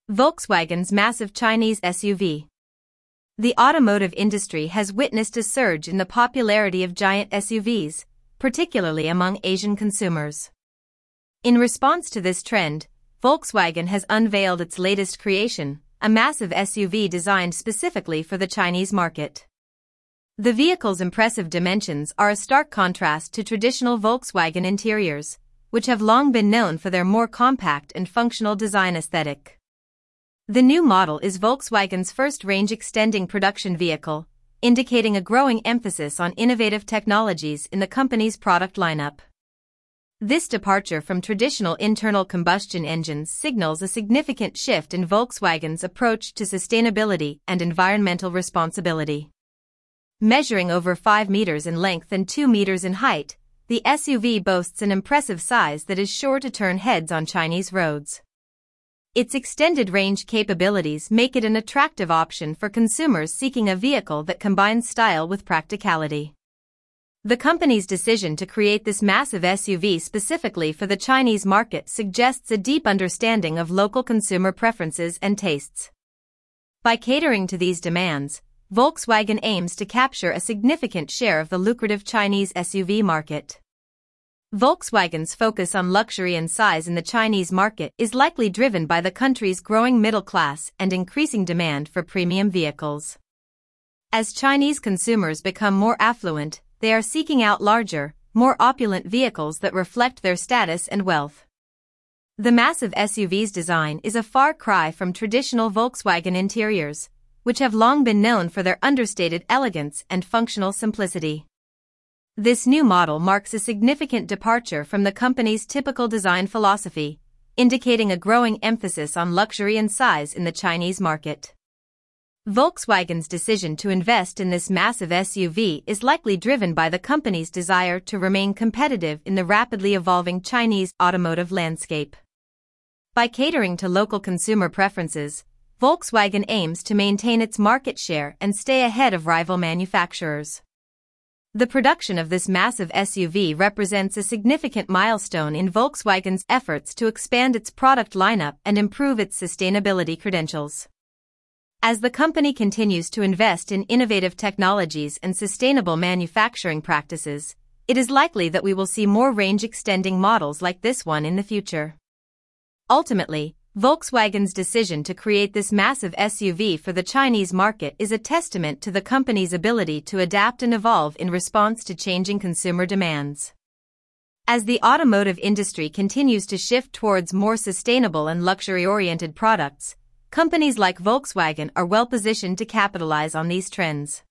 Volkswagen's massive Chinese SUV. The automotive industry has witnessed a surge in the popularity of giant SUVs, particularly among Asian consumers. In response to this trend, Volkswagen has unveiled its latest creation, a massive SUV designed specifically for the Chinese market. The vehicle's impressive dimensions are a stark contrast to traditional Volkswagen interiors, which have long been known for their more compact and functional design aesthetic. The new model is Volkswagen's first range-extending production vehicle, indicating a growing emphasis on innovative technologies in the company's product lineup. This departure from traditional internal combustion engines signals a significant shift in Volkswagen's approach to sustainability and environmental responsibility. Measuring over 5 meters in length and 2 meters in height, the SUV boasts an impressive size that is sure to turn heads on Chinese roads. Its extended range capabilities make it an attractive option for consumers seeking a vehicle that combines style with practicality. The company's decision to create this massive SUV specifically for the Chinese market suggests a deep understanding of local consumer preferences and tastes. By catering to these demands, Volkswagen aims to capture a significant share of the lucrative Chinese SUV market. Volkswagen's focus on luxury and size in the Chinese market is likely driven by the country's growing middle class and increasing demand for premium vehicles. As Chinese consumers become more affluent, they are seeking out larger, more opulent vehicles that reflect their status and wealth. The massive SUV's design is a far cry from traditional Volkswagen interiors, which have long been known for their understated elegance and functional simplicity. This new model marks a significant departure from the company's typical design philosophy, indicating a growing emphasis on luxury and size in the Chinese market. Volkswagen's decision to invest in this massive SUV is likely driven by the company's desire to remain competitive in the rapidly evolving Chinese automotive landscape. By catering to local consumer preferences, Volkswagen aims to maintain its market share and stay ahead of rival manufacturers. The production of this massive SUV represents a significant milestone in Volkswagen's efforts to expand its product lineup and improve its sustainability credentials. As the company continues to invest in innovative technologies and sustainable manufacturing practices, it is likely that we will see more range-extending models like this one in the future. Ultimately, Volkswagen's decision to create this massive SUV for the Chinese market is a testament to the company's ability to adapt and evolve in response to changing consumer demands. As the automotive industry continues to shift towards more sustainable and luxury-oriented products, companies like Volkswagen are well positioned to capitalize on these trends.